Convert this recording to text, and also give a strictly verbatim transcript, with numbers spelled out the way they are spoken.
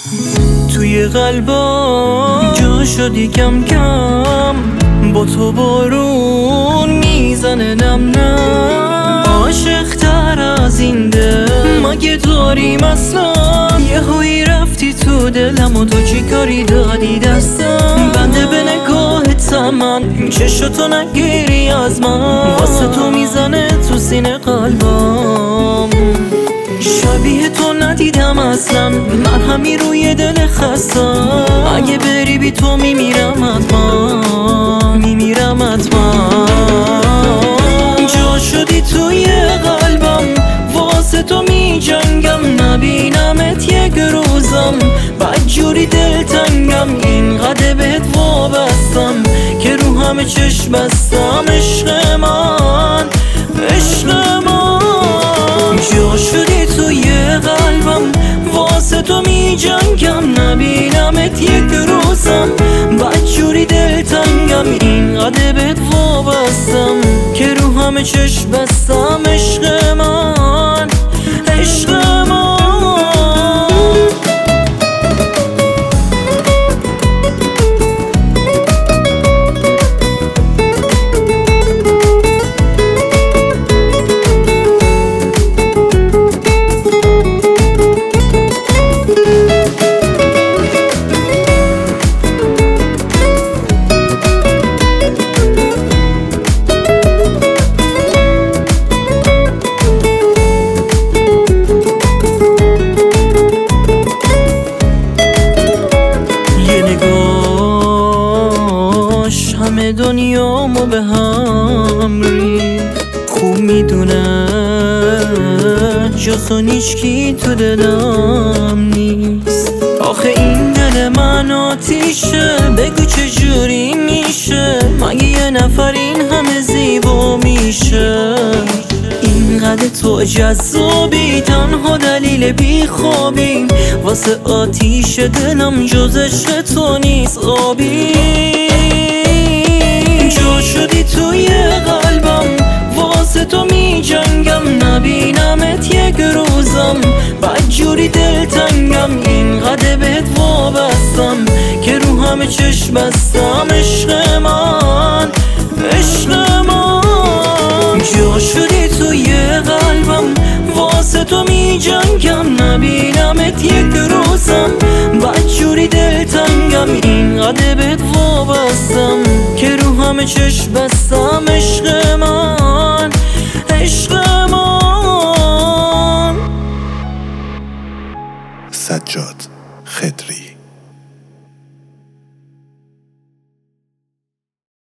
توی قلبم جا شدی کم کم، با تو بارون میزنه نم نم. عاشق تر از این دل مگه داریم اصلا؟ یه هایی رفتی تو دلم و تو چی کاری دادی دستم؟ بنده به نگاهت من چشتو نگیری از من، واسه تو میزنه تو سینه قلبم. شبیه تو ندیدم اصلا، من همی روی دل خستم. اگه بری بی تو میمیرم حتما، میمیرم حتما. جا شدی توی قلبم، واسه تو می جنگم. نبینمت یک روزم بدجوری دلتنگم. اینقدر بهت وابستم که رو همه چشم بستم. عشق من، عشق من. جا شدی توی قلبم، واسه تو می جنگم. نبینمت یک روزم بدجوری دلتنگم. اینقدر بهت وابستم که رو همه چشم بستم. عشق من، عشق من. همه دنیامو به هم ریخت. خوب میدونه جز اون هیچکی تو دلم نیست. آخه این دل من آتیشه، بگو چجوری میشه؟ مگه یه نفر این همه زیبا میشه؟ اینقدر تو جذابی، تنها دلیل بیخوابی. واسه آتیش دلم جز عشق تو نیست آبی. جا شدی توی قلبم، واسه تو می جنگم. نبینمت یک روزم بدجوری دلتنگم. اینقدر بهت وابستم که رو همه چشم بستم. عشق من، عشق من. جا شدی توی قلبم، واسه تو می جنگم. نبینمت یک روزم بدجوری دلتنگم. اینقدر بهت وابستم که رو همه چشم بستم. عشق من، عشق من. سجاد خدری.